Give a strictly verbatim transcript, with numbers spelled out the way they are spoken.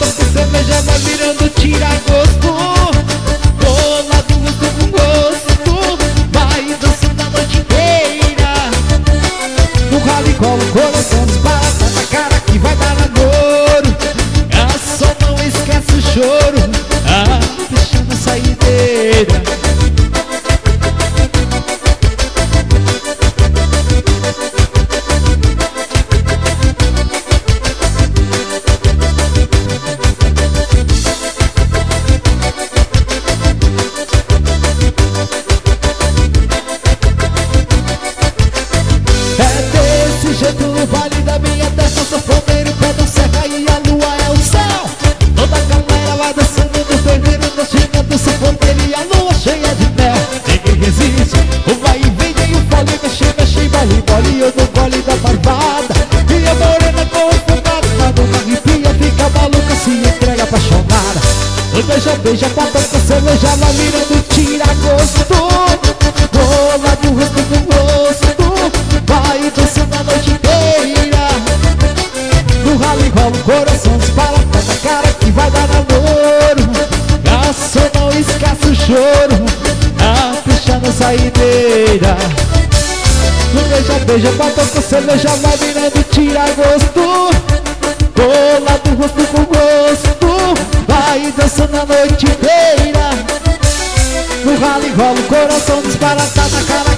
bota com cerveja, vai virando tira-gosto. Bola do rosto com gosto, vai dançando a noite inteira. No rally cola o coração dispara, tá na cara que vai dar namoro. Ah, só não esquece o choro, ah, deixando a saideira. No vale da minha terra, sou fogueiro, pé da serra e a lua é o céu. Toda a galera vai dançando no terreiro, na China do sanfoneiro e a lua cheia de mel. Ninguém resiste, o vai e vem, nem o fole, mexe, mexe, vale, vale, eu no gole da barbada. E a morena com o fumado, na boca arrepia, fica maluca, se entrega apaixonada. O beija, beija, bota com cerveja, vai virando tira-gosto. Bola do rosto com gosto, vai dançando a noite inteira. No rally rola o coração dispara, tá na cara que vai dar namoro. Ah, só não esquece o choro, ah, fechando a saideira. No beija, beija, bota com cerveja, vai virando tira-gosto. Bola do rosto com gosto, vai dançando a noite inteira. No rally rola o coração dispara, tá na cara